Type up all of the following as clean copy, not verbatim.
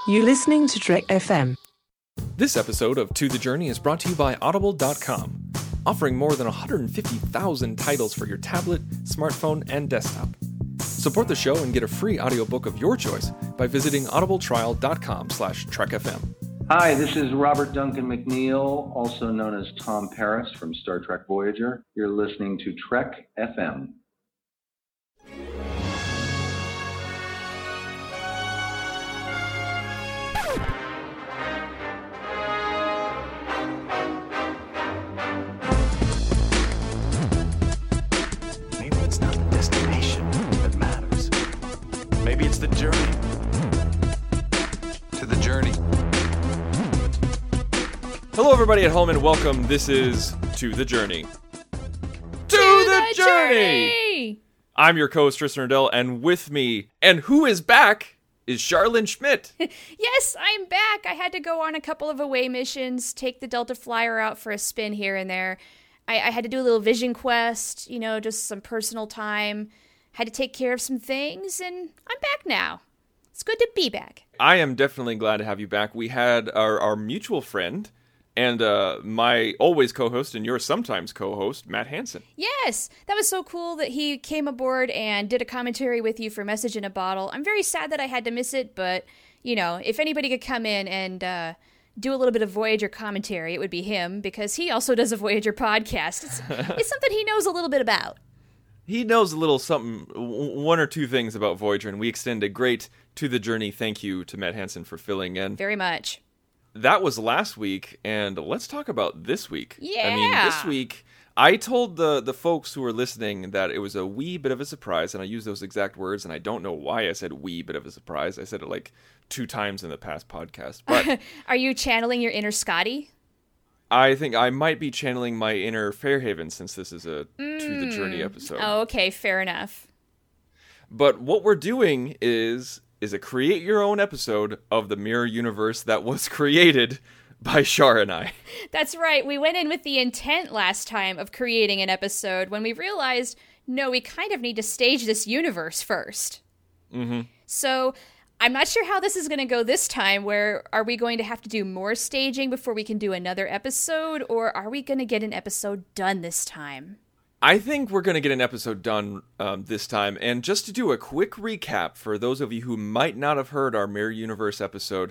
You're listening to Trek FM. This episode of To The Journey is brought to you by Audible.com, offering more than 150,000 titles for your tablet, smartphone, and desktop. Support the show and get a free audiobook of your choice by visiting audibletrial.com/trekfm. Hi, this is Robert Duncan McNeil, also known as Tom Paris from Star Trek Voyager. You're listening to Trek FM. Maybe it's not the destination that matters. Maybe it's the journey. To the journey. Hello, everybody at home, and welcome. This is To The Journey. To the Journey! I'm your co-host, Tristan Riddell, and with me, and who is back, is Charlene Schmidt. Yes, I'm back. I had to go on a couple of away missions, take the Delta Flyer out for a spin here and there. I had to do a little vision quest, just some personal time. Had to take care of some things, and I'm back now. It's good to be back. I am definitely glad to have you back. We had our mutual friend and my always co-host and your sometimes co-host, Matt Hansen. Yes, that was so cool that he came aboard and did a commentary with you for Message in a Bottle. I'm very sad that I had to miss it, but, if anybody could come in and do a little bit of Voyager commentary, it would be him, because he also does a Voyager podcast. It's something he knows a little bit about. He knows a little something, one or two things about Voyager, and we extend a great To The Journey thank you to Matt Hansen for filling in. Very much. That was last week, and let's talk about this week. Yeah. I mean, this week, I told the folks who were listening that it was a wee bit of a surprise, and I used those exact words, and I don't know why I said wee bit of a surprise. I said it like 2 times in the past podcast. But Are you channeling your inner Scotty? I think I might be channeling my inner Fairhaven, since this is a To The Journey episode. Oh, okay, fair enough. But what we're doing is a create your own episode of the mirror universe that was created by Shar and I. That's right. We went in with the intent last time of creating an episode when we realized, no, we kind of need to stage this universe first. Mm-hmm. So I'm not sure how this is going to go this time. Where are we going to have to do more staging before we can do another episode? Or are we going to get an episode done this time? I think we're going to get an episode done this time. And just to do a quick recap for those of you who might not have heard our Mirror Universe episode,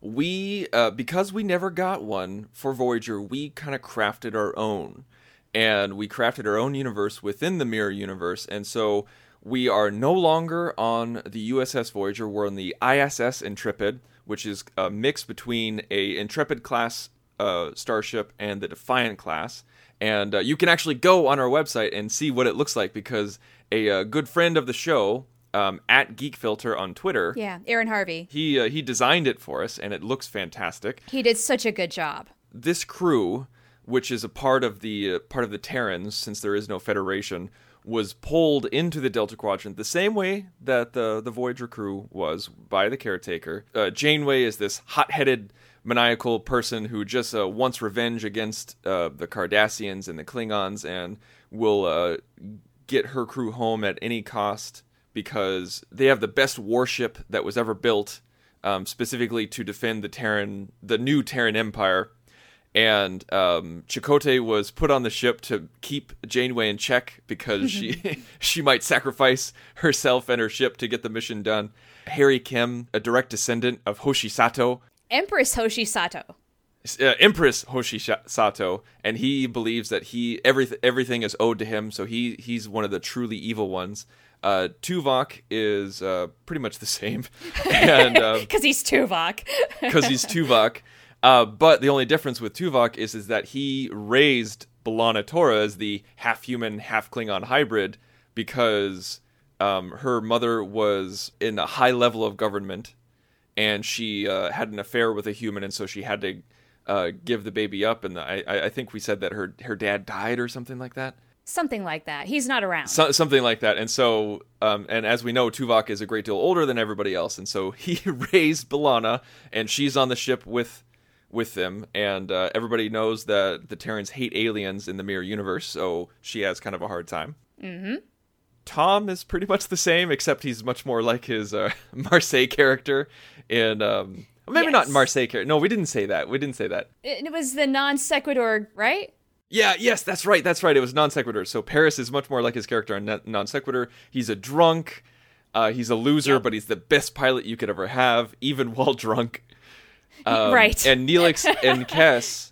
we, because we never got one for Voyager, we kind of crafted our own. And we crafted our own universe within the Mirror Universe. And so we are no longer on the USS Voyager. We're on the ISS Intrepid, which is a mix between a Intrepid-class starship and the Defiant class. And you can actually go on our website and see what it looks like, because a good friend of the show, at GeekFilter on Twitter, Yeah, Aaron Harvey. he designed it for us, and it looks fantastic. He did such a good job. This crew, which is a part of the Terrans, since there is no Federation, was pulled into the Delta Quadrant the same way that the Voyager crew was by the caretaker. Janeway is this hot-headed, maniacal person who just wants revenge against the Cardassians and the Klingons, and will get her crew home at any cost because they have the best warship that was ever built, specifically to defend the new Terran Empire. And Chakotay was put on the ship to keep Janeway in check because she might sacrifice herself and her ship to get the mission done. Harry Kim, a direct descendant of Hoshi Sato. Empress Hoshi Sato. Empress Hoshi Sato, and he believes that everything is owed to him, so he's one of the truly evil ones. Tuvok is pretty much the same, and Because he's Tuvok. because he's Tuvok. But the only difference with Tuvok is that he raised B'Elanna Torres as the half-human, half-Klingon hybrid because her mother was in a high level of government, and she had an affair with a human, and so she had to give the baby up. And I think we said that her dad died or something like that. Something like that. He's not around. Something like that. And so, and as we know, Tuvok is a great deal older than everybody else, and so he raised B'Elanna, and she's on the ship with them, and everybody knows that the Terrans hate aliens in the Mirror Universe, so she has kind of a hard time. Mm-hmm. Tom is pretty much the same, except he's much more like his Marseille character in Maybe not Yes. Marseille character. No, we didn't say that. It was the non sequitur, right? Yeah, yes, that's right. It was non sequitur. So Paris is much more like his character on non sequitur. He's a drunk. He's a loser, but he's the best pilot you could ever have, even while drunk. Right. And Neelix and Kes,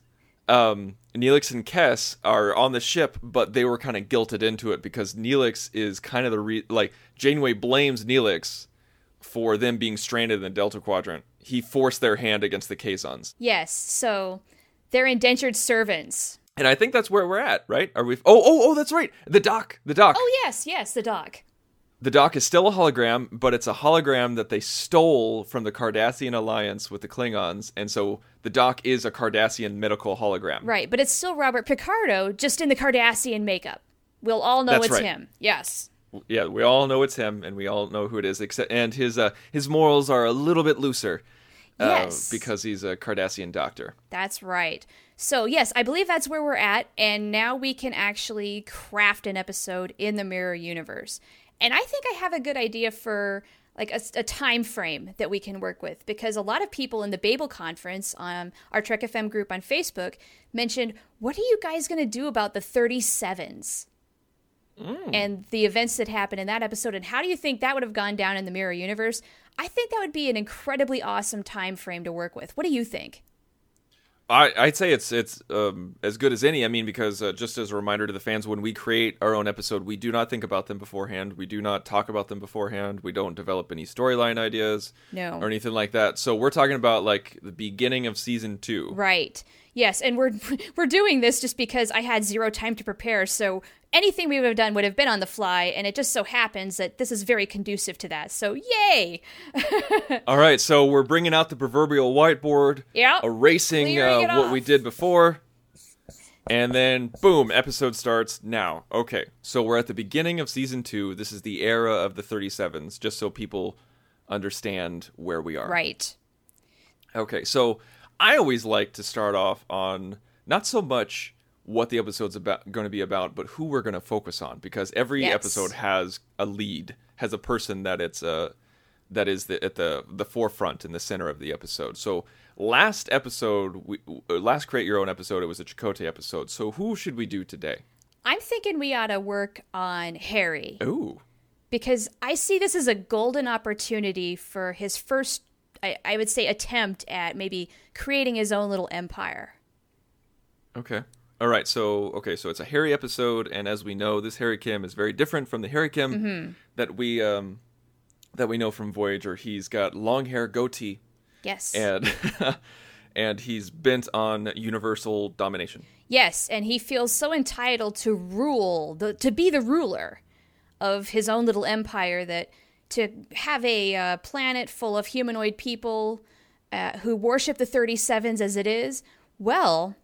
are on the ship, but they were kind of guilted into it because Neelix is kind of Janeway blames Neelix for them being stranded in the Delta Quadrant. He forced their hand against the Kazons. Yes, so they're indentured servants. And I think that's where we're at, right? Are we? Oh, that's right. The dock. Oh, yes, the dock. The dock is still a hologram, but it's a hologram that they stole from the Cardassian alliance with the Klingons, and so the dock is a Cardassian medical hologram. Right, but it's still Robert Picardo, just in the Cardassian makeup. We'll all know That's it's right. him. Yes. Yeah, we all know it's him, and we all know who it is. And his morals are a little bit looser, Yes. because he's a Cardassian doctor. That's right. So, yes, I believe that's where we're at, and now we can actually craft an episode in the Mirror Universe. And I think I have a good idea for like a time frame that we can work with, because a lot of people in the Babel conference, our Trek FM group on Facebook, mentioned, what are you guys going to do about the 37s? And the events that happened in that episode, and how do you think that would have gone down in the Mirror Universe? I think that would be an incredibly awesome time frame to work with. What do you think? I'd say it's as good as any. I mean, because just as a reminder to the fans, when we create our own episode, we do not think about them beforehand. We do not talk about them beforehand. We don't develop any storyline ideas or anything like that. So we're talking about like the beginning of season 2. Right. Yes, and we're doing this just because I had zero time to prepare. So anything we would have done would have been on the fly, and it just so happens that this is very conducive to that. So yay! All right, so we're bringing out the proverbial whiteboard, Yep. erasing Clearing it what we off. did before, and then boom, episode starts now. Okay, so we're at the beginning of season 2. This is the era of the 37s, just so people understand where we are. Right. Okay, so I always like to start off on not so much what the episode's going to be about, but who we're going to focus on, because every Yes. episode has a lead, has a person that it's that is at the forefront in the center of the episode. So last Create Your Own episode, it was a Chakotay episode. So who should we do today? I'm thinking we ought to work on Harry, Ooh. because I see this as a golden opportunity for his first, I would say, attempt at maybe creating his own little empire. Okay. All right. So it's a Harry episode, and as we know, this Harry Kim is very different from the Harry Kim that we know from Voyager. He's got long hair, goatee, Yes. and and he's bent on universal domination. Yes, and he feels so entitled to rule, to be the ruler of his own little empire, that to have a planet full of humanoid people who worship the 37s as it is, well,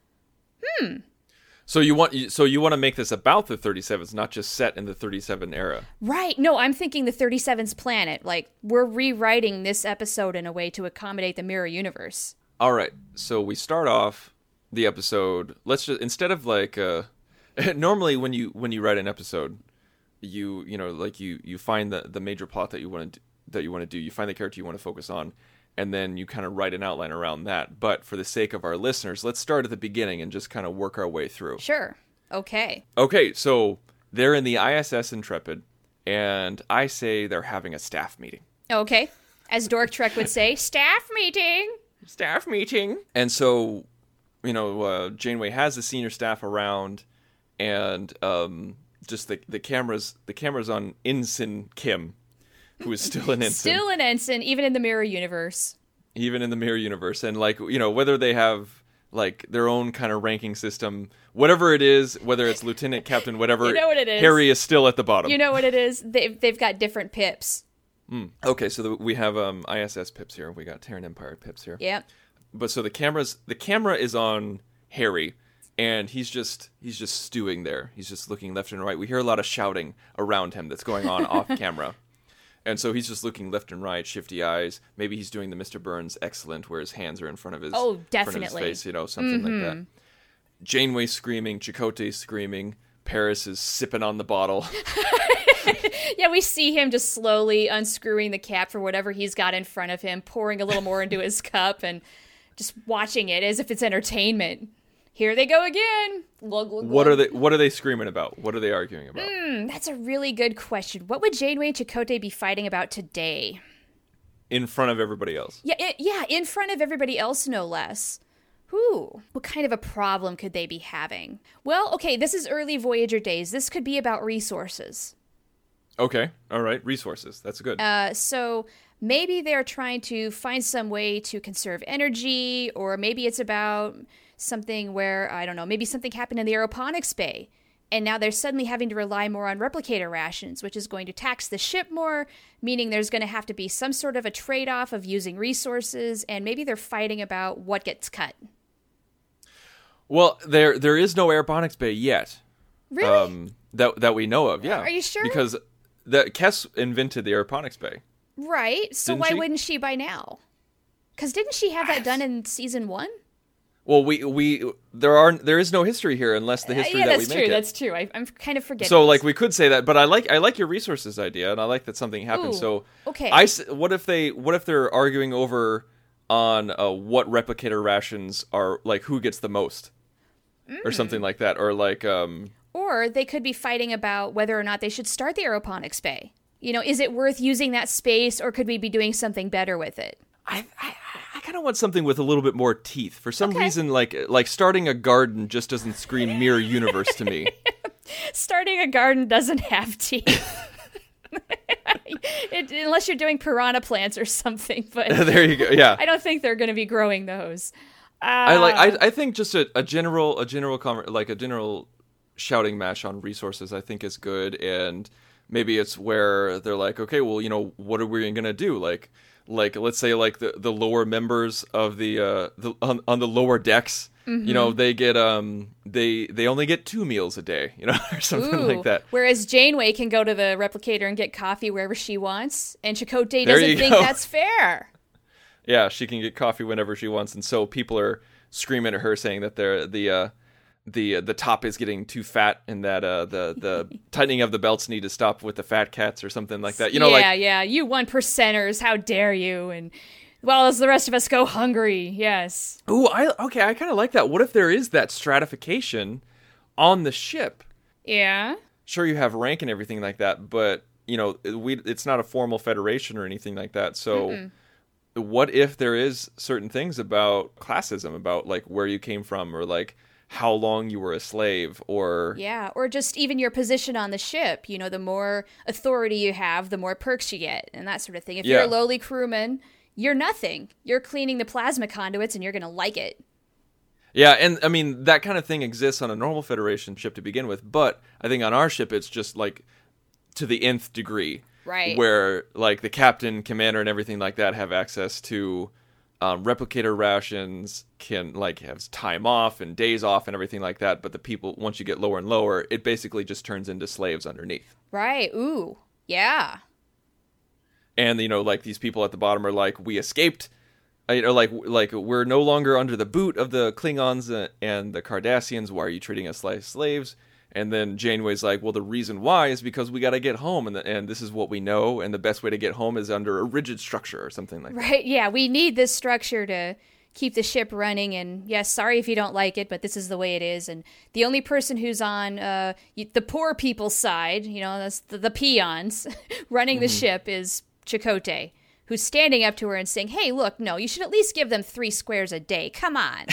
So you want to make this about the 37s, not just set in the 37 era. right. No, I'm thinking the 37's planet. Like, we're rewriting this episode in a way to accommodate the Mirror Universe. All right. So we start off the episode. Let's just, instead of like normally when you write an episode, you find the major plot that you want to do. You find the character you want to focus on, and then you kind of write an outline around that. But for the sake of our listeners, let's start at the beginning and just kind of work our way through. Sure. Okay. Okay, so they're in the ISS Intrepid, and I say they're having a staff meeting. Okay. As Dork Trek would say, staff meeting. Staff meeting. And so, Janeway has the senior staff around, and just the cameras on Ensign Kim, who is still an ensign. Still an ensign, even in the Mirror Universe. Even in the Mirror Universe. And whether they have like their own kind of ranking system, whatever it is, whether it's lieutenant, captain, whatever, You know what it is. Harry is still at the bottom. You know what it is? They've got different pips. Okay, so we have ISS pips here. We got Terran Empire pips here. Yep. But so the camera is on Harry, and he's just stewing there. He's just looking left and right. We hear a lot of shouting around him that's going on off camera. And so he's just looking left and right, shifty eyes. Maybe he's doing the Mr. Burns excellent, where his hands are in front of his, Oh, front of his definitely. face, something like that. Janeway screaming, Chakotay screaming, Paris is sipping on the bottle. Yeah, we see him just slowly unscrewing the cap for whatever he's got in front of him, pouring a little more into his cup, and just watching it as if it's entertainment. Here they go again. Glug, glug, glug. What are they screaming about? What are they arguing about? That's a really good question. What would Janeway and Chakotay be fighting about today? In front of everybody else. Yeah, in front of everybody else, no less. Ooh, what kind of a problem could they be having? Well, okay, this is early Voyager days. This could be about resources. Okay, all right, resources. That's good. So maybe they're trying to find some way to conserve energy, or maybe it's about something where, I don't know, maybe something happened in the aeroponics bay, and now they're suddenly having to rely more on replicator rations, which is going to tax the ship more, meaning there's going to have to be some sort of a trade-off of using resources, and maybe they're fighting about what gets cut. Well, there is no aeroponics bay yet. Really? That we know of, yeah. Are you sure? Because Kess invented the airponics bay. Right. So Didn't why she? wouldn't she by now? Because didn't she have that done in season 1? Well, there is no history here unless the history that we make it. That's true. I'm kind of forgetting. So this. we could say that, but I like your resources idea, and I like that something happened. Ooh, so okay. What if they're arguing over on what replicator rations are, like who gets the most, or something like that, or like Or they could be fighting about whether or not they should start the aeroponics bay. You know, is it worth using that space, or could we be doing something better with it? I kind of want something with a little bit more teeth. For some reason, like starting a garden just doesn't scream Mirror Universe to me. Starting a garden doesn't have teeth. Unless you're doing piranha plants or something. But there you go. Yeah, I don't think they're going to be growing those. I think just a general shouting match on resources I think is good, and maybe it's where they're like, okay, well, you know, what are we gonna do? Like let's say like the lower members of the on the lower decks, you know, they get they only get 2 meals a day, you know, or something like that. Whereas Janeway can go to the replicator and get coffee wherever she wants, and Chakotay doesn't think that's fair. Yeah, she can get coffee whenever she wants, and so people are screaming at her saying that the top is getting too fat, and that the tightening of the belts need to stop with the fat cats or something like that. You know, you 1%ers, how dare you? And well, as the rest of us go hungry, yes. Ooh, I kind of like that. What if there is that stratification on the ship? Yeah. Sure, you have rank and everything like that, but you know, it's not a formal federation or anything like that. So, what if there is certain things about classism, about like where you came from, or like how long you were a slave, or just even your position on the ship. You know, the more authority you have, the more perks you get, and that sort of thing. If you're a lowly crewman, you're nothing. You're cleaning the plasma conduits, and you're gonna like it. Yeah, and I mean that kind of thing exists on a normal Federation ship to begin with, but I think on our ship it's just like to the nth degree, right? Where like the captain, commander, and everything like that have access to replicator rations, can like have time off and days off and everything like that, but the people, once you get lower and lower, it basically just turns into slaves underneath. Right. Ooh. Yeah. And you know, like these people at the bottom are like, we escaped, you know, like we're no longer under the boot of the Klingons and the Cardassians. Why are you treating us like slaves? And then Janeway's like, well, the reason why is because we got to get home, and this is what we know, and the best way to get home is under a rigid structure or something like that. Right, yeah, we need this structure to keep the ship running, and yes, sorry if you don't like it, but this is the way it is. And the only person who's on the poor people's side, you know, that's the peons, running the ship is Chakotay, who's standing up to her and saying, hey, look, no, you should at least give them 3 squares a day, come on.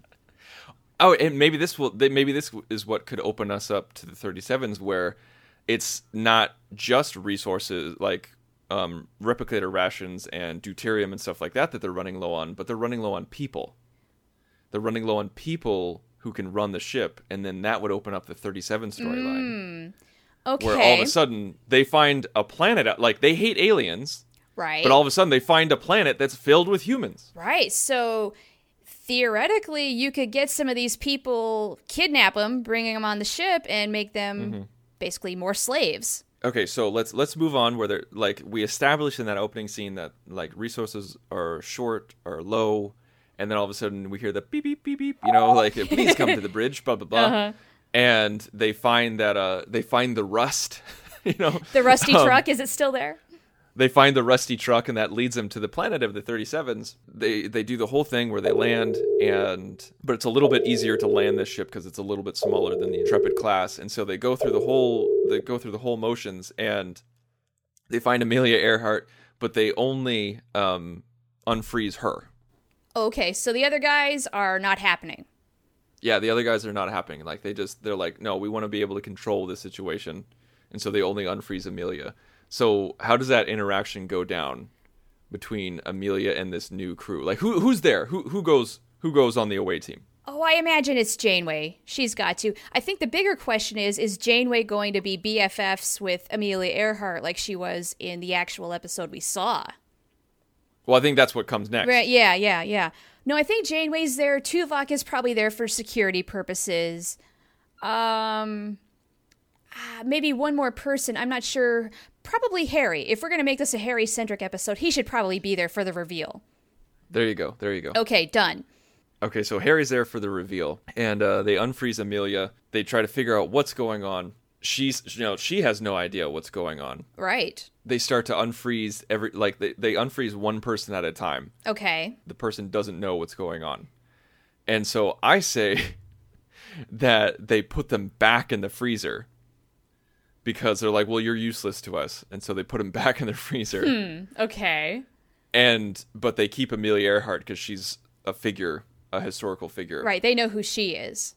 Oh, and maybe this is what could open us up to the 37s, where it's not just resources like replicator rations and deuterium and stuff like that they're running low on, but they're running low on people. They're running low on people who can run the ship, and then that would open up the 37 storyline. Okay. Where all of a sudden they find a planet, like they hate aliens, right? But all of a sudden they find a planet that's filled with humans. Right. So theoretically, you could get some of these people, kidnap them, bring them on the ship, and make them basically more slaves. Okay, so let's move on. Where they're like, we established in that opening scene that like resources are short or low, and then all of a sudden we hear the beep beep beep beep. You know, like please come to the bridge. Blah blah blah. and they find the rust. The rusty truck, is it still there? They find the rusty truck, and that leads them to the planet of the 37s. They do the whole thing where they land, but it's a little bit easier to land this ship because it's a little bit smaller than the Intrepid class. And so they go through the whole motions, and they find Amelia Earhart, but they only unfreeze her. Okay, so the other guys are not happening. Yeah, the other guys are not happening. Like they're like, no, we want to be able to control this situation, and so they only unfreeze Amelia. So how does that interaction go down between Amelia and this new crew? Like who's there? Who goes on the away team? Oh, I imagine it's Janeway. She's got to. I think the bigger question is Janeway going to be BFFs with Amelia Earhart like she was in the actual episode we saw? Well, I think that's what comes next. Right, yeah. No, I think Janeway's there. Tuvok is probably there for security purposes. Maybe one more person. I'm not sure. Probably Harry. If we're going to make this a Harry-centric episode, he should probably be there for the reveal. There you go. Okay, done. Okay, so Harry's there for the reveal, and they unfreeze Amelia. They try to figure out what's going on. She has no idea what's going on. Right. They start to unfreeze they unfreeze one person at a time. Okay. The person doesn't know what's going on. And so I say that they put them back in the freezer because they're like, well, you're useless to us. And so they put them back in the freezer. Okay. But they keep Amelia Earhart because she's a historical figure. Right. They know who she is.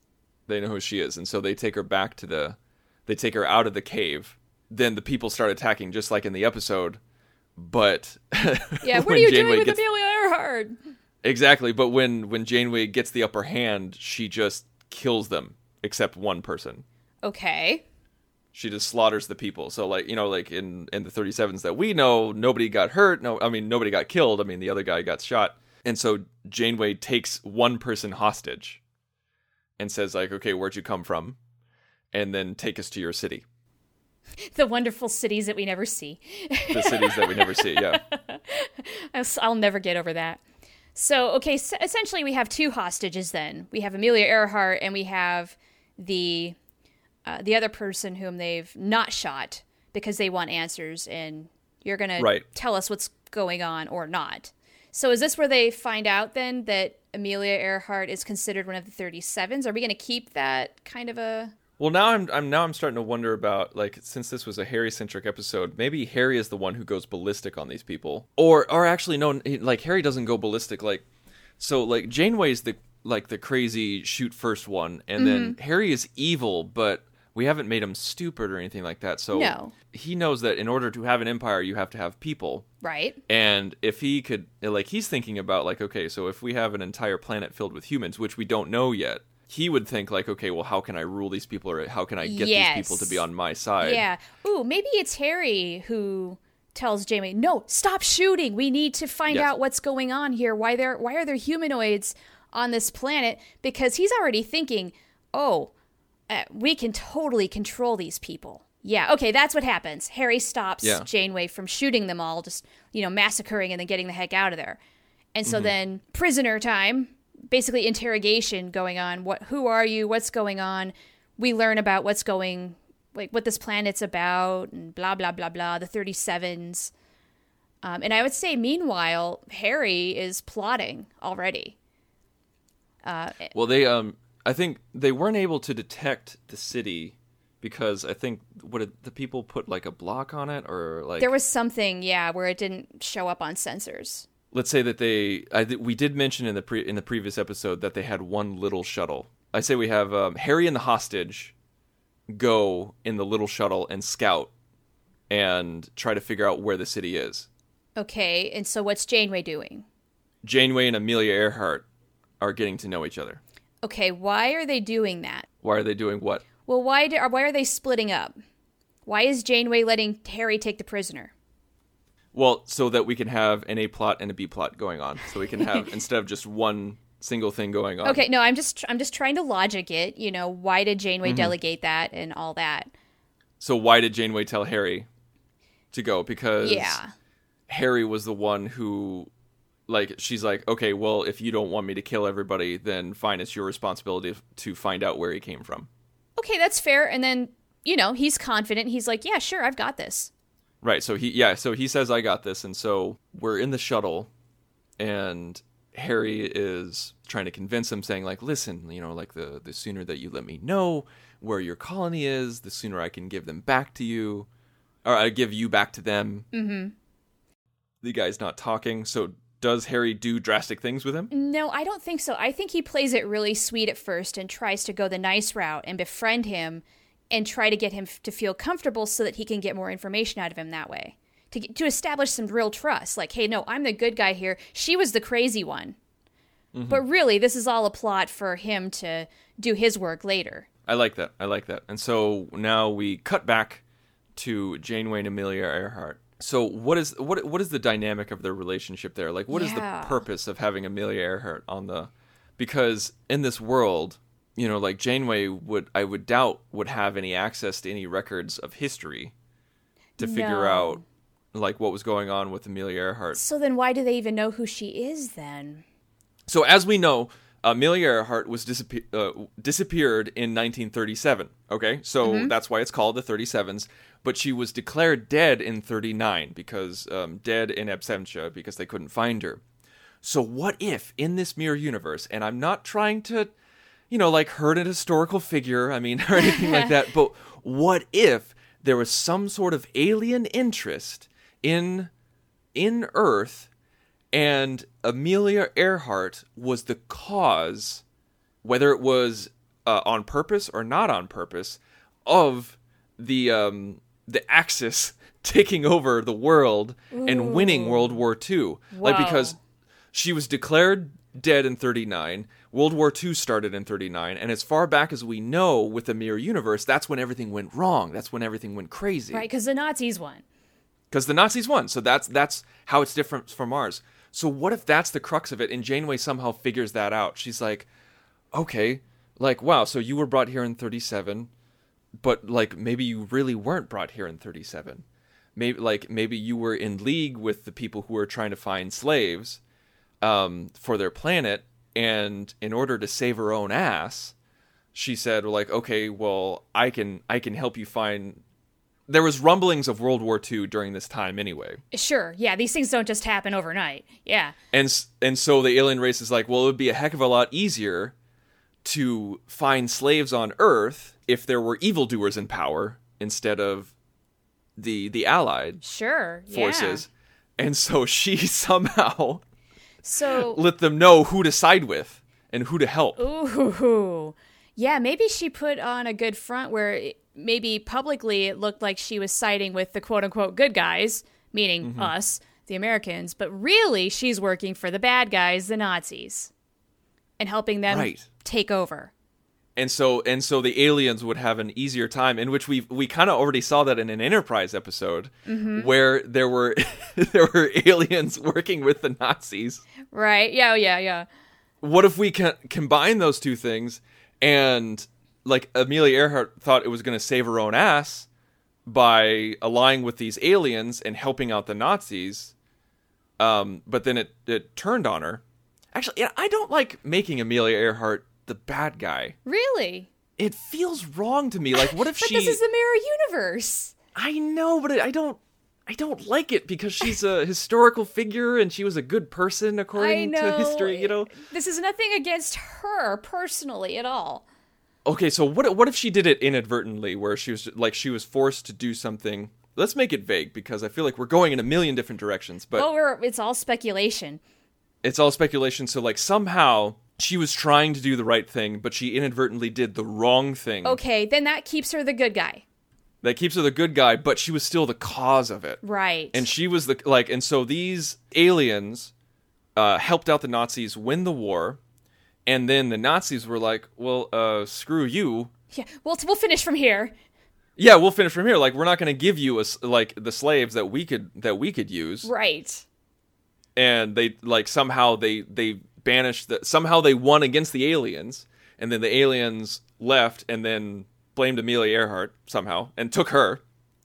And so they take her back they take her out of the cave. Then the people start attacking just like in the episode. But yeah, what are you doing with Amelia Earhart? Exactly. But when Janeway gets the upper hand, she just kills them except one person. Okay. She just slaughters the people. So like in the 37s that we know, nobody got hurt. Nobody got killed. The other guy got shot. And so Janeway takes one person hostage and says like, okay, where'd you come from? And then take us to your city. The wonderful cities that we never see. The cities that we never see, yeah. I'll never get over that. So, okay, so essentially we have two hostages then. We have Amelia Earhart and we have the other person whom they've not shot because they want answers, and you're going to tell us what's going on or not. So is this where they find out then that Amelia Earhart is considered one of the 37s? Are we going to keep that kind of a... Well, now I'm starting to wonder about, like, since this was a Harry-centric episode, maybe Harry is the one who goes ballistic on these people. Or actually, no, like, Harry doesn't go ballistic, like... So, like, Janeway's the crazy shoot first one, and then Harry is evil, but we haven't made him stupid or anything like that. So no. He knows that in order to have an empire, you have to have people. Right. And if he could, like, he's thinking about, like, okay, so if we have an entire planet filled with humans, which we don't know yet, he would think, like, okay, well, how can I rule these people, or how can I get these people to be on my side? Yeah. Ooh, maybe it's Harry who tells Janeway, no, stop shooting. We need to find out what's going on here. Why are there humanoids on this planet? Because he's already thinking, we can totally control these people. Yeah, okay, that's what happens. Harry stops Janeway from shooting them all, just, massacring and then getting the heck out of there. And so then prisoner time, basically interrogation going on. Who are you? What's going on? We learn about what this planet's about, and blah, blah, blah, blah, the 37s. And I would say, meanwhile, Harry is plotting already. Well, they, I think they weren't able to detect the city because I think, the people put, like, a block on it, or, like... There was something, where it didn't show up on sensors. Let's say that we did mention in the previous episode that they had one little shuttle. I say we have Harry and the hostage go in the little shuttle and scout and try to figure out where the city is. Okay, and so what's Janeway doing? Janeway and Amelia Earhart are getting to know each other. Okay, why are they doing that? Why are they doing what? Well, why are they splitting up? Why is Janeway letting Harry take the prisoner? Well, so that we can have an A plot and a B plot going on. So we can have, instead of just one single thing going on. Okay, no, I'm just trying to logic it. Why did Janeway delegate that and all that? So why did Janeway tell Harry to go? Because Harry was the one who, like, she's like, okay, well, if you don't want me to kill everybody, then fine, it's your responsibility to find out where he came from. Okay, that's fair. And then, he's confident. He's like, yeah, sure, I've got this. Right. So he says, I got this. And so we're in the shuttle, and Harry is trying to convince him, saying like, listen, like the sooner that you let me know where your colony is, the sooner I can give them back to you, or I give you back to them. Mm-hmm. The guy's not talking. So does Harry do drastic things with him? No, I don't think so. I think he plays it really sweet at first and tries to go the nice route and befriend him and try to get him to feel comfortable so that he can get more information out of him that way. To establish some real trust. Like, hey, no, I'm the good guy here. She was the crazy one. Mm-hmm. But really, this is all a plot for him to do his work later. I like that. And so now we cut back to Janeway and Amelia Earhart. So what is the dynamic of their relationship there? Like, what is the purpose of having Amelia Earhart on the... Because in this world, like Janeway would have any access to any records of history to figure out like what was going on with Amelia Earhart. So then why do they even know who she is then? So as we know, Amelia Earhart was disappeared in 1937. Okay, so that's why it's called the 37s. But she was declared dead in 39 because dead in absentia because they couldn't find her. So what if in this mirror universe, and I'm not trying to, like hurt an historical figure, or anything like that, but what if there was some sort of alien interest in Earth, and Amelia Earhart was the cause, whether it was on purpose or not on purpose, of the Axis taking over the world and winning World War II. Wow. Like, because she was declared dead in 39, World War II started in 39, and as far back as we know with the Mirror Universe, that's when everything went wrong. That's when everything went crazy. Right, because the Nazis won. So that's how it's different from ours. So what if that's the crux of it, and Janeway somehow figures that out? She's like, okay, like, wow, so you were brought here in 37, but like maybe you really weren't brought here in 37. Maybe you were in league with the people who were trying to find slaves for their planet, and in order to save her own ass, she said, like, okay, well, I can help you find... There was rumblings of World War II during this time anyway. Sure, yeah, these things don't just happen overnight. Yeah. And so the alien race is like, well, it would be a heck of a lot easier to find slaves on Earth if there were evildoers in power instead of the Allied forces. Yeah. And so she somehow let them know who to side with and who to help. Ooh. Yeah, maybe she put on a good front where maybe publicly it looked like she was siding with the quote-unquote good guys, meaning us, the Americans, but really she's working for the bad guys, the Nazis, and helping them take over. And so the aliens would have an easier time, in which we kind of already saw that in an Enterprise episode, where there were aliens working with the Nazis. Right? Yeah. What if we can combine those two things, and like Amelia Earhart thought it was going to save her own ass by allying with these aliens and helping out the Nazis, but then it turned on her. Actually, I don't like making Amelia Earhart the bad guy. Really? It feels wrong to me. Like, what if but this is the mirror universe. I know, but I don't like it because she's a historical figure and she was a good person according to history, you know? This is nothing against her personally at all. Okay, so what if she did it inadvertently, where she was forced to do something? Let's make it vague, because I feel like we're going in a million different directions. But it's all speculation. It's all speculation. So like somehow she was trying to do the right thing, but she inadvertently did the wrong thing. Okay, then that keeps her the good guy. That keeps her the good guy, but she was still the cause of it. Right. And she was and so these aliens helped out the Nazis win the war. And then the Nazis were like, well, screw you. Yeah, we'll finish from here. Yeah, we'll finish from here. Like, we're not going to give you the slaves that we could use. Right. And they somehow they banished somehow they won against the aliens, and then the aliens left and then blamed Amelia Earhart somehow and took her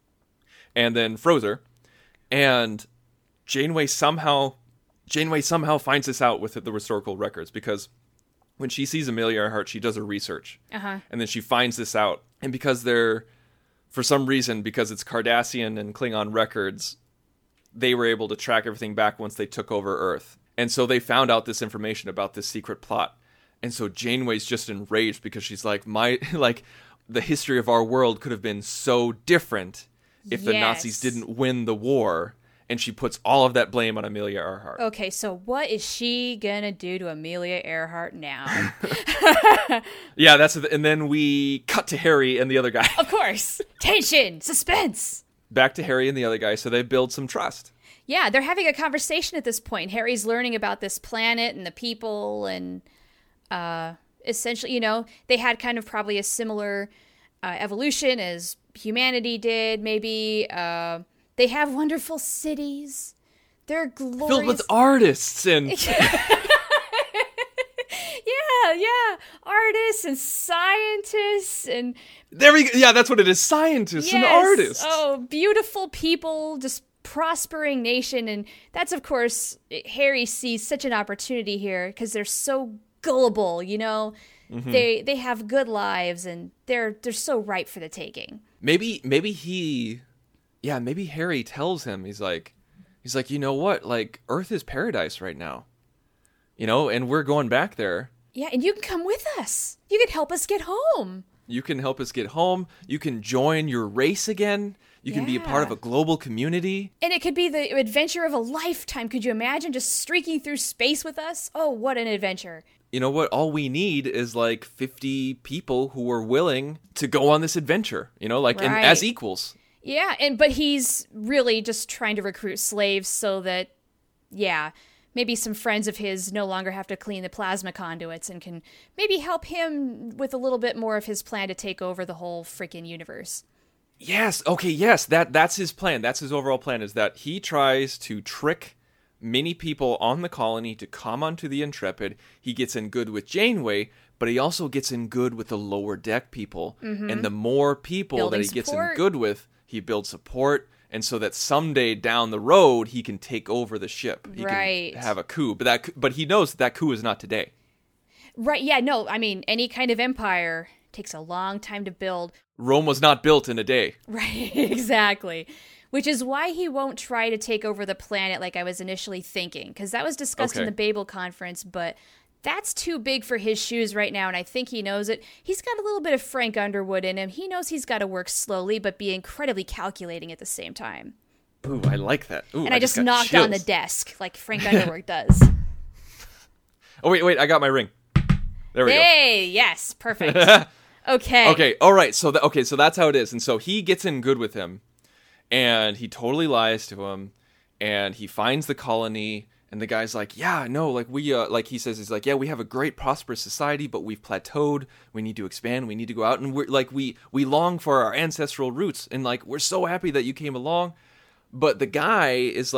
and then froze her. And Janeway somehow finds this out with the historical records, because when she sees Amelia Earhart, she does her research. Uh-huh. And then she finds this out. And because for some reason, because it's Cardassian and Klingon records, they were able to track everything back once they took over Earth. And so they found out this information about this secret plot. And so Janeway's just enraged because she's like, the history of our world could have been so different if the Nazis didn't win the war. And she puts all of that blame on Amelia Earhart. Okay, so what is she gonna do to Amelia Earhart now? Yeah, and then we cut to Harry and the other guy. Of course. Tension, suspense. Back to Harry and the other guy, so they build some trust. Yeah, they're having a conversation at this point. Harry's learning about this planet and the people, and essentially, they had kind of probably a similar evolution as humanity did, maybe. They have wonderful cities. They're glorious. Filled with artists and... Yeah. Artists and scientists and... There we go. Yeah, that's what it is. Scientists and artists. Oh, beautiful people, just prospering nation. And that's, of course, Harry sees such an opportunity here because they're so gullible, Mm-hmm. They have good lives and they're so ripe for the taking. Maybe Harry tells him, he's like, you know what? Like, Earth is paradise right now. And we're going back there. Yeah, and you can come with us. You can help us get home. You can help us get home. You can join your race again. You can be a part of a global community. And it could be the adventure of a lifetime. Could you imagine just streaking through space with us? Oh, what an adventure. You know what? All we need is 50 people who are willing to go on this adventure, Right. as equals. Yeah, but he's really just trying to recruit slaves so that, maybe some friends of his no longer have to clean the plasma conduits and can maybe help him with a little bit more of his plan to take over the whole freaking universe. Yes, okay, yes, that's his plan. That's his overall plan, is that he tries to trick many people on the colony to come onto the Intrepid. He gets in good with Janeway, but he also gets in good with the lower deck people. Mm-hmm. And the more people that he gets in good with, he builds support, and so that someday down the road he can take over the ship. He can have a coup, but he knows that coup is not today. Right? Yeah. No. I mean, any kind of empire takes a long time to build. Rome was not built in a day. Right. Exactly. Which is why he won't try to take over the planet like I was initially thinking, because that was discussed in the Babel conference, but that's too big for his shoes right now, and I think he knows it. He's got a little bit of Frank Underwood in him. He knows he's got to work slowly, but be incredibly calculating at the same time. Ooh, I like that. Ooh, and I just knocked chills on the desk like Frank Underwood does. Oh, wait, I got my ring. There we go. Hey, yes, perfect. Okay. Okay, all right, so that's how it is. And so he gets in good with him, and he totally lies to him, and he finds the colony. And the guy's like, yeah, no, we, he says, he's like, yeah, we have a great, prosperous society, but we've plateaued. We need to expand. We need to go out. And we're we long for our ancestral roots. And we're so happy that you came along. But the guy is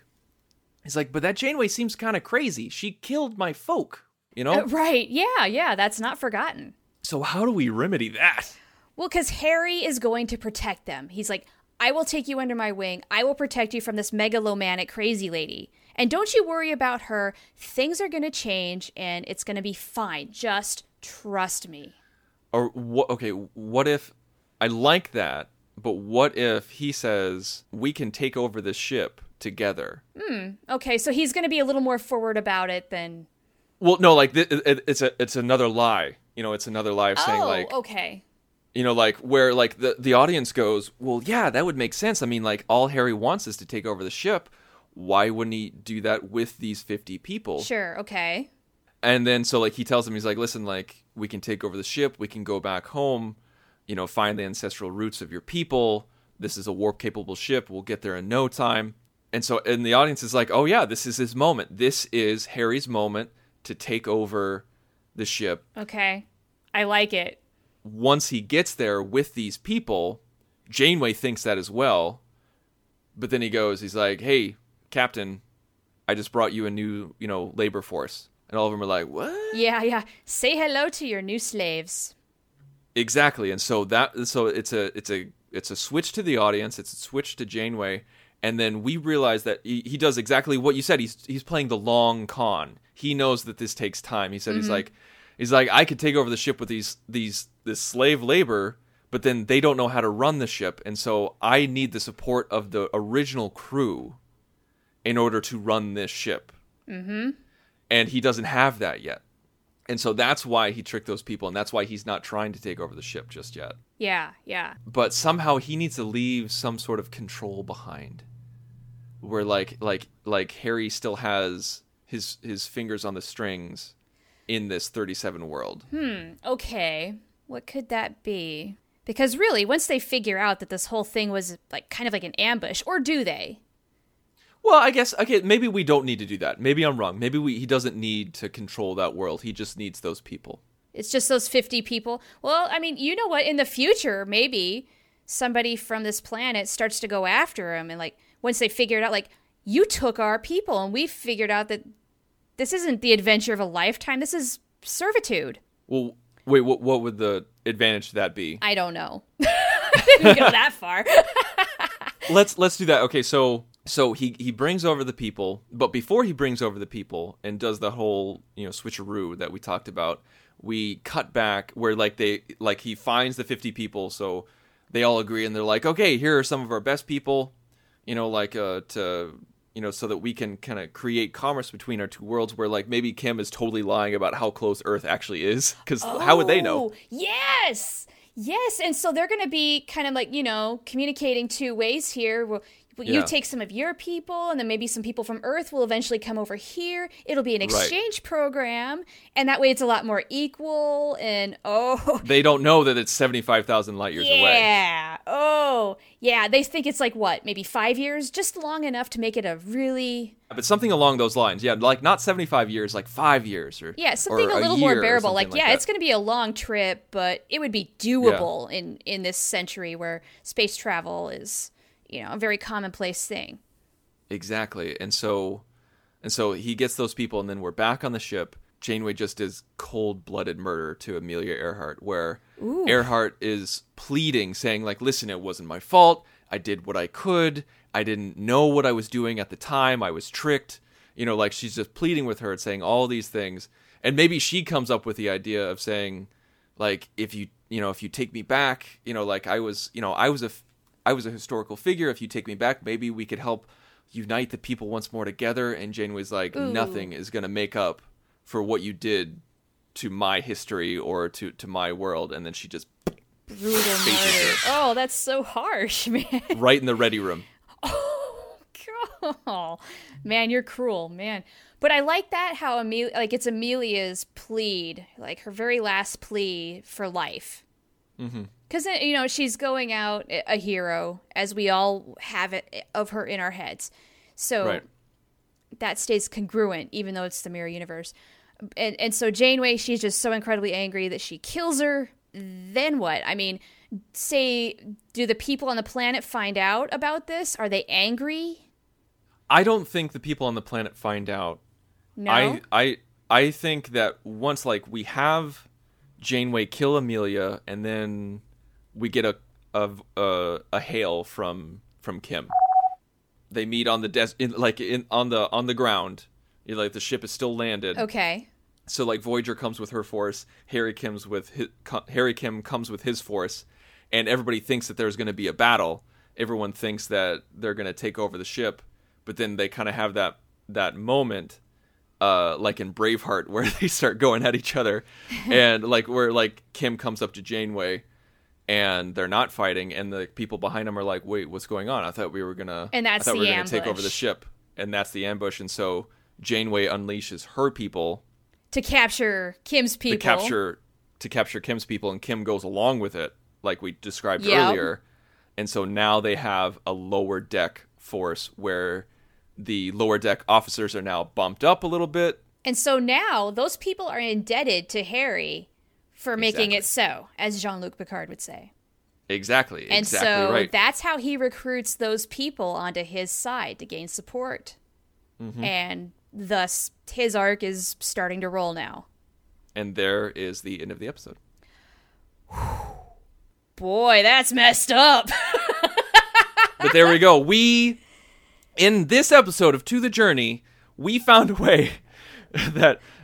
he's like, but that Janeway seems kind of crazy. She killed my folk, Right. Yeah. That's not forgotten. So how do we remedy that? Well, because Harry is going to protect them. He's like, I will take you under my wing. I will protect you from this megalomaniac crazy lady. And don't you worry about her. Things are going to change, and it's going to be fine. Just trust me. Or what if... I like that, but what if he says, we can take over this ship together? Okay, so he's going to be a little more forward about it than... Well, no, it's another lie. It's another lie of saying, okay. Where, the audience goes, well, yeah, that would make sense. I mean, all Harry wants is to take over the ship. Why wouldn't he do that with these 50 people? Sure, okay. And then, so, he tells them, he's like, listen, we can take over the ship, we can go back home, find the ancestral roots of your people, this is a warp-capable ship, we'll get there in no time. And the audience is like, oh yeah, this is his moment. This is Harry's moment to take over the ship. Okay, I like it. Once he gets there with these people, Janeway thinks that as well, but then he's like, hey, Captain, I just brought you a new, labor force. And all of them are like, what? Yeah. Say hello to your new slaves. Exactly. And so it's a switch to the audience. It's a switch to Janeway. And then we realize that he does exactly what you said. He's playing the long con. He knows that this takes time. He said, he's like, He's like, I could take over the ship with this slave labor, but then they don't know how to run the ship, and so I need the support of the original crew in order to run this ship. Mm-hmm. And he doesn't have that yet. And so that's why he tricked those people, and that's why he's not trying to take over the ship just yet. Yeah, yeah. But somehow he needs to leave some sort of control behind, where like Harry still has his fingers on the strings in this 37 world. Okay. What could that be? Because really, once they figure out that this whole thing was like kind of like an ambush, or do they? Well, I guess, okay, maybe we don't need to do that. Maybe I'm wrong. Maybe he doesn't need to control that world. He just needs those people. It's just those 50 people. Well, I mean, you know what? In the future, maybe somebody from this planet starts to go after him. And like, once they figure it out, like, you took our people and we figured out that this isn't the adventure of a lifetime. This is servitude. Well, wait, what would the advantage to that be? I don't know. I didn't go that far. Let's do that. Okay, so he brings over the people, but before he brings over the people and does the whole, switcheroo that we talked about, we cut back where he finds the 50 people, so they all agree and they're like, okay, here are some of our best people, so that we can kind of create commerce between our two worlds, where like maybe Kim is totally lying about how close Earth actually is, because how would they know? Yes, and so they're going to be kind of like, communicating two ways here. Well, you take some of your people, and then maybe some people from Earth will eventually come over here. It'll be an exchange program, and that way it's a lot more equal, and they don't know that it's 75,000 light years away. Yeah, they think it's like, what, maybe 5 years? Just long enough to make it a really... But something along those lines, like not 75 years, like 5 years, or something or a little more bearable. Like that. It's going to be a long trip, but it would be doable in this century where space travel is... a very commonplace thing. Exactly. And so he gets those people, and then we're back on the ship. Janeway just does cold-blooded murder to Amelia Earhart, where Earhart is pleading, saying, like, listen, it wasn't my fault. I did what I could. I didn't know what I was doing at the time. I was tricked. She's just pleading with her and saying all these things. And maybe she comes up with the idea of saying, like, if you take me back, I was a historical figure. If you take me back, maybe we could help unite the people once more together. And Janeway's like, nothing is going to make up for what you did to my history or to my world. And then she just brutal murder. Oh, that's so harsh, man. Right in the ready room. Oh, God. Man, you're cruel, man. But I like that how it's Amelia's plead, like her very last plea for life. Mm-hmm. Because, she's going out a hero, as we all have it of her in our heads. So that stays congruent, even though it's the mirror universe. And so Janeway, she's just so incredibly angry that she kills her. Then what? I mean, do the people on the planet find out about this? Are they angry? I don't think the people on the planet find out. No? I think that once, we have Janeway kill Amelia, and then... we get a hail from Kim. They meet on the on the ground. The ship is still landed. Okay. So Voyager comes with her force. Harry Kim comes with his force, and everybody thinks that there's going to be a battle. Everyone thinks that they're going to take over the ship, but then they kind of have that moment, like in Braveheart, where they start going at each other, and where Kim comes up to Janeway. And they're not fighting, and the people behind them are like, wait, what's going on? I thought we were going to take over the ship. And that's the ambush. And so Janeway unleashes her people. To capture Kim's people. To capture Kim's people, and Kim goes along with it, like we described earlier. And so now they have a lower deck force, where the lower deck officers are now bumped up a little bit. And so now those people are indebted to Harry for making it so, as Jean-Luc Picard would say. Exactly. And exactly so right. That's how he recruits those people onto his side to gain support. Mm-hmm. And thus, his arc is starting to roll now. And there is the end of the episode. Boy, that's messed up. But there we go. In this episode of To the Journey, we found a way that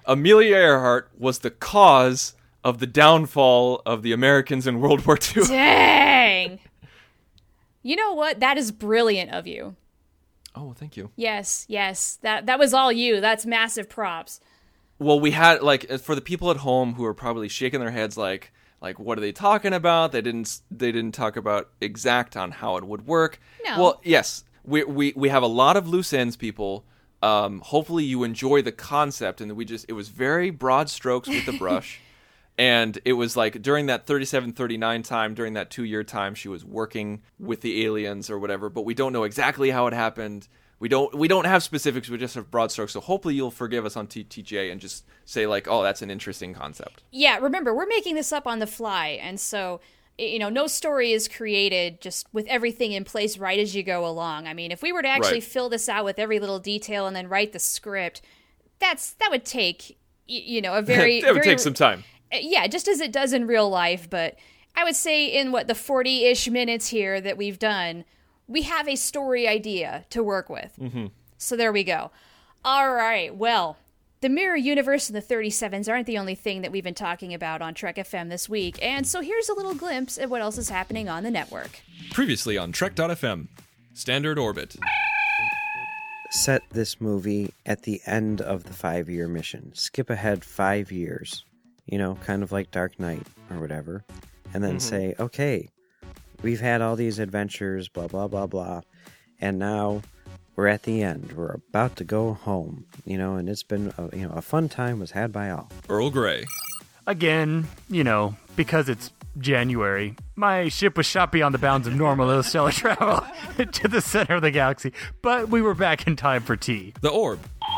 Amelia Earhart was the cause of the downfall of the Americans in World War II. Dang. You know what? That is brilliant of you. Oh, thank you. Yes. That was all you. That's massive props. Well, we had, for the people at home who are probably shaking their heads like, what are they talking about? They didn't talk about exact on how it would work. No. Well, yes, we have a lot of loose ends, people. Hopefully you enjoy the concept, and it was very broad strokes with the brush. And it was like during that 37-39 time, during that 2-year time, she was working with the aliens or whatever, but we don't know exactly how it happened. We don't have specifics, we just have broad strokes. So hopefully you'll forgive us on TTJ and just say oh, that's an interesting concept. Yeah, remember, we're making this up on the fly, and so, no story is created just with everything in place right as you go along. I mean, if we were to actually fill this out with every little detail and then write the script, that would take, a very... that would take some time. Yeah, just as it does in real life, but I would say in the 40-ish minutes here that we've done, we have a story idea to work with. Mm-hmm. So there we go. All right, well, the Mirror Universe and the 37s aren't the only thing that we've been talking about on Trek FM this week, and so here's a little glimpse at what else is happening on the network. Previously on Trek.fm, Standard Orbit. Set this movie at the end of the 5-year mission. Skip ahead 5 years. Kind of like Dark Knight or whatever, and then say, okay, we've had all these adventures, blah, blah, blah, blah, and now we're at the end. We're about to go home, and it's been, a fun time was had by all. Earl Grey. Again, because it's January, my ship was shot beyond the bounds of normal interstellar travel to the center of the galaxy, but we were back in time for tea. The Orb.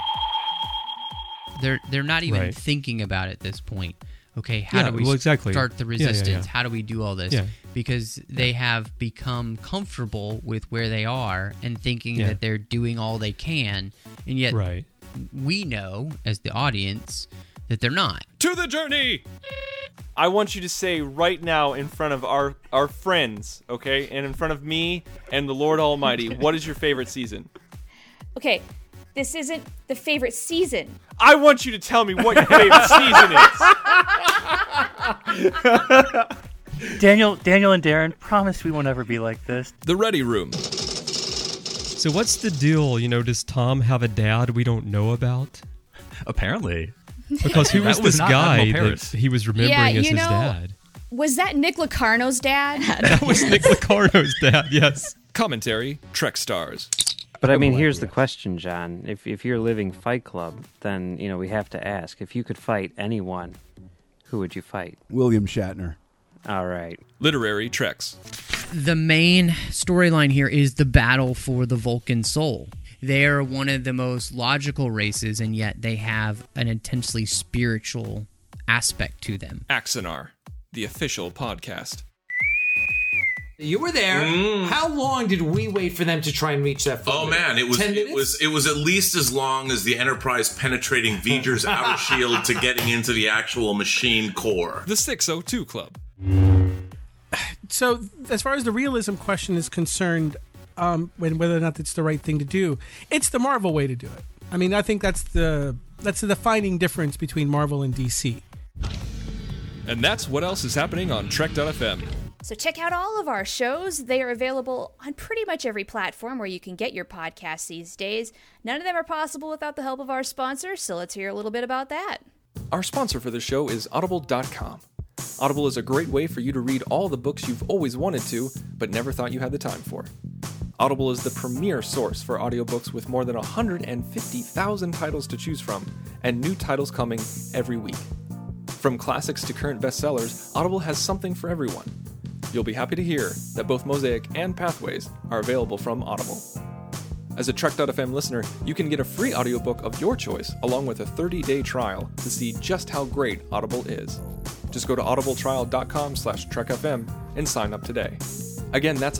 They're not even thinking about it at this point. Okay, how do we start the resistance? How do we do all this? Yeah. Because they have become comfortable with where they are and thinking that they're doing all they can, and yet we know, as the audience, that they're not. To the journey! I want you to say right now in front of our friends, okay, and in front of me and the Lord Almighty, what is your favorite season? Okay. This isn't the favorite season. I want you to tell me what your favorite season is. Daniel and Darren, promise we won't ever be like this. The Ready Room. So what's the deal? Does Tom have a dad we don't know about? Apparently. Because who was this guy that he was remembering as his dad? Was that Nick Locarno's dad? That was Nick Locarno's dad, yes. Commentary, Trek Stars. But I mean, here's the question, John. If you're living Fight Club, then, we have to ask, if you could fight anyone, who would you fight? William Shatner. All right. Literary Treks. The main storyline here is the battle for the Vulcan soul. They're one of the most logical races, and yet they have an intensely spiritual aspect to them. Axanar, the official podcast. You were there. How long did we wait for them to try and reach that? Oh man, it was at least as long as the Enterprise penetrating V'ger's outer shield to getting into the actual machine core. The 602 Club. So, as far as the realism question is concerned, whether or not it's the right thing to do, it's the Marvel way to do it. I mean, I think that's the defining difference between Marvel and DC. And that's what else is happening on Trek.fm. So check out all of our shows. They are available on pretty much every platform where you can get your podcasts these days. None of them are possible without the help of our sponsor, so let's hear a little bit about that. Our sponsor for the show is Audible.com. Audible is a great way for you to read all the books you've always wanted to, but never thought you had the time for. Audible is the premier source for audiobooks with more than 150,000 titles to choose from, and new titles coming every week. From classics to current bestsellers, Audible has something for everyone. You'll be happy to hear that both Mosaic and Pathways are available from Audible. As a Trek.fm listener, you can get a free audiobook of your choice along with a 30-day trial to see just how great Audible is. Just go to audibletrial.com/trekfm and sign up today. Again, that's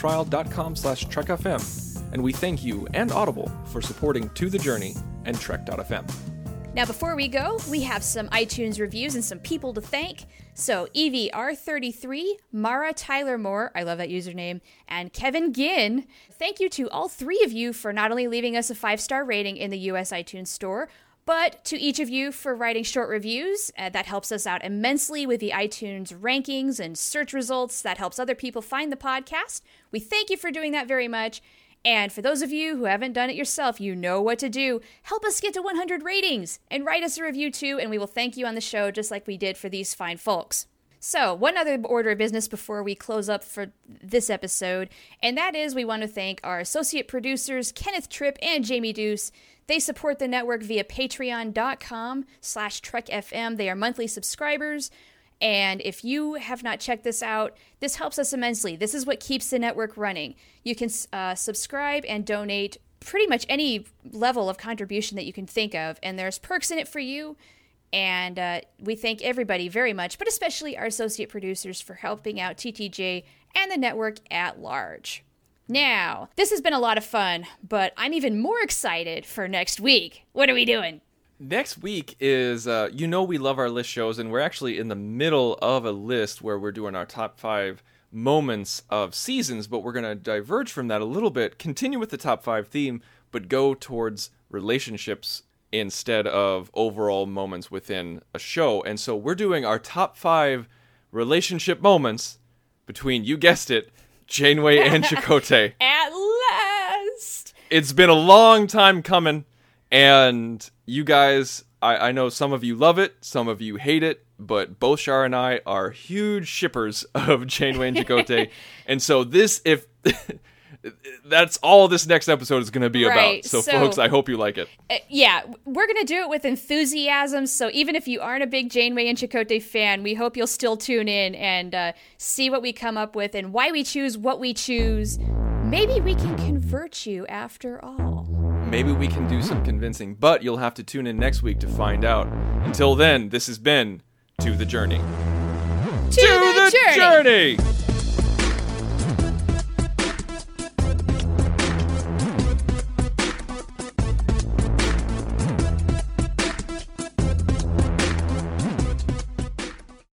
audibletrial.com/trekfm, and we thank you and Audible for supporting To The Journey and Trek.fm. Now, before we go, we have some iTunes reviews and some people to thank. So, Evie R33, Mara Tyler Moore, I love that username, and Kevin Ginn. Thank you to all three of you for not only leaving us a 5-star rating in the US iTunes Store, But to each of you for writing short reviews, that helps us out immensely with the iTunes rankings and search results. That helps other people find the podcast. We thank you for doing that very much. And for those of you who haven't done it yourself, you know what to do. Help us get to 100 ratings and write us a review too, and we will thank you on the show just like we did for these fine folks. So, one other order of business before we close up for this episode, and that is we want to thank our associate producers, Kenneth Tripp and Jamie Deuce. They support the network via patreon.com/TrekFM. They are monthly subscribers, and if you have not checked this out, this helps us immensely. This is what keeps the network running. You can subscribe and donate pretty much any level of contribution that you can think of, and there's perks in it for you. And we thank everybody very much, but especially our associate producers for helping out TTJ and the network at large. Now, this has been a lot of fun, but I'm even more excited for next week. What are we doing? Next week is, we love our list shows, and we're actually in the middle of a list where we're doing our top 5 moments of seasons, but we're going to diverge from that a little bit, continue with the top 5 theme, but go towards relationships instead of overall moments within a show. And so we're doing our top 5 relationship moments between, you guessed it, Janeway and Chakotay. At last! It's been a long time coming, and you guys, I know some of you love it, some of you hate it, but both Shar and I are huge shippers of Janeway and Chakotay. And so that's all this next episode is going to be about. So folks, I hope you like it. Yeah, we're going to do it with enthusiasm. So even if you aren't a big Janeway and Chakotay fan, we hope you'll still tune in and see what we come up with and why we choose what we choose. Maybe we can convert you after all. Maybe we can do some convincing, but you'll have to tune in next week to find out. Until then, this has been To the Journey. To the Journey!